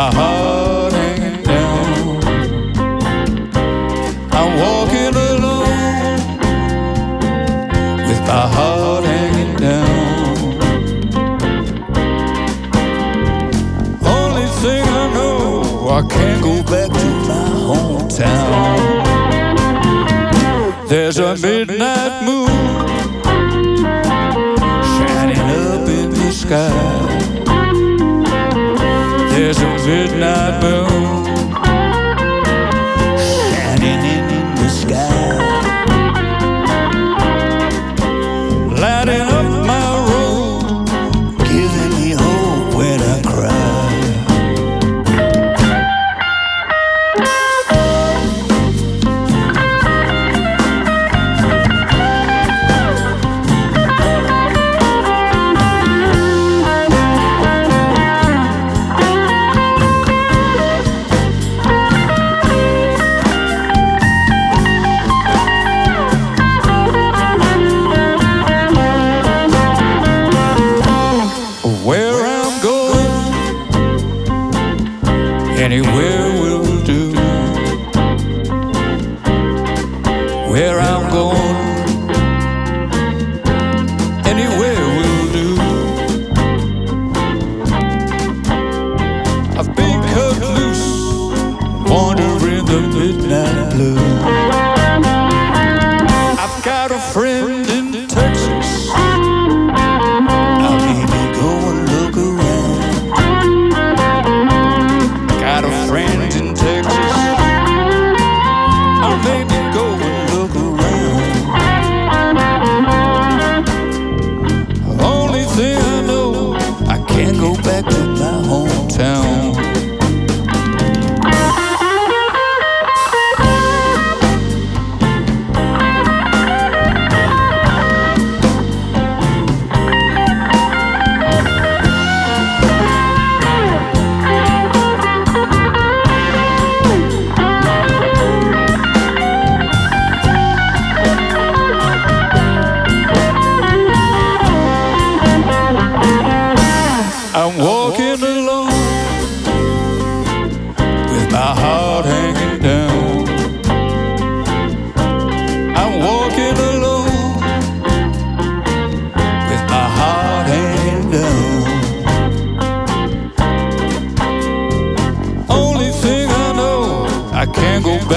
my heart hanging down. I'm walking alone with my heart hanging down. Only thing I know, I can't go back to my hometown. There's a midnight moon shining up in the sky. There's a midnight moon shining in the sky, lighting up my road, giving me hope when I cry. Where I'm going, anywhere will do. Where I'm going, anywhere will do. I've been cut loose, wandering the midnight blue. I've got a friend in Texas. Can't go back to my hometown. I'm walking alone with my heart hanging down. I'm walking alone with my heart hanging down. Only thing I know, I can't go back